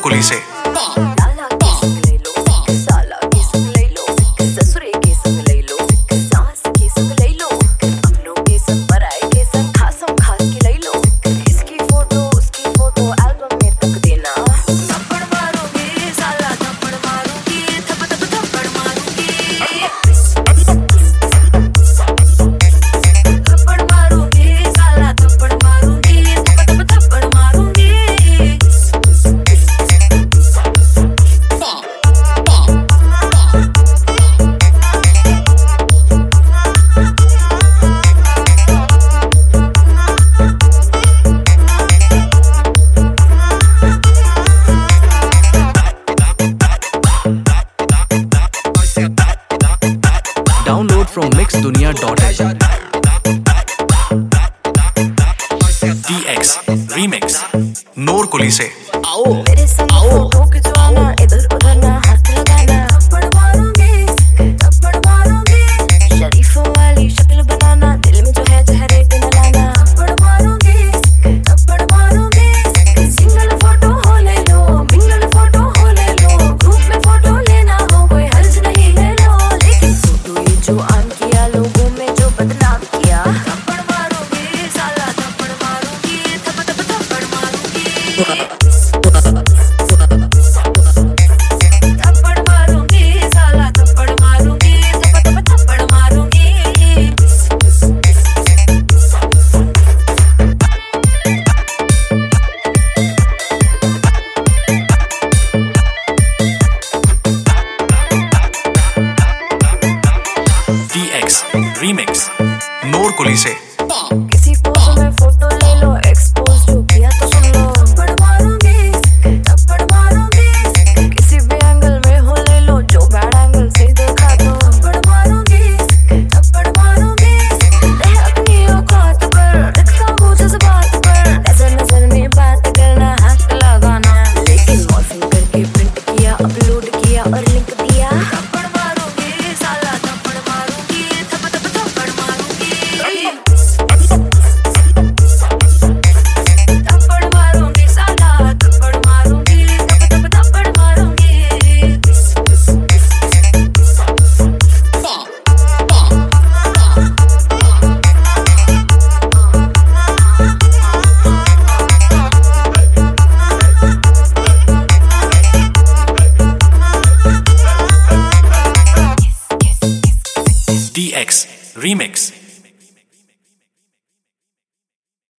कुली से। Download from mixdunia.in. DX Remix नूर कुली से। आओ मेरे संग फोटो खिंचवाना, इधर उधर ना हाथ लगाना, थप्पड़ मारूंगी, शरीफों वाली शक्ल बनाना, दिल में जो है जहरे पे न लाना, थप्पड़ मारूंगी, सिंगल फोटो हो ले लो, मिंगल फोटो हो ले लो, ग्रुप में फोटो लेना हो कोई हर्ज नहीं ले लो, लेकिन फोटो ये जो आन किया, लोगों में जो बदनाम किया, थप्पड़ मारूंगी साला, थप्पड़ मारूंगी, थप्पड़ मारूंगी। DX Remix नूर कुली से। किसी पोज में फोटो ले लो, एक्सपोज जो किया तो सुन लो, थप्पड़ मारूंगी, किसी भी एंगल में हो ले लो, जो बैड एंगल से देखा तो थप्पड़ मारूंगी, रह अपनी औकात पर, रखता हूँ जज्बात पर, नजर में बात करना, हाथ लगाना, लेकिन मॉर्फिंग करके प्रिंट किया, अपलोड किया और लिंक दिया, थप्पड़ मारूंगी साला, थप्पड़ मारूंगी, थप्पड़ मारूंगी। DX Remix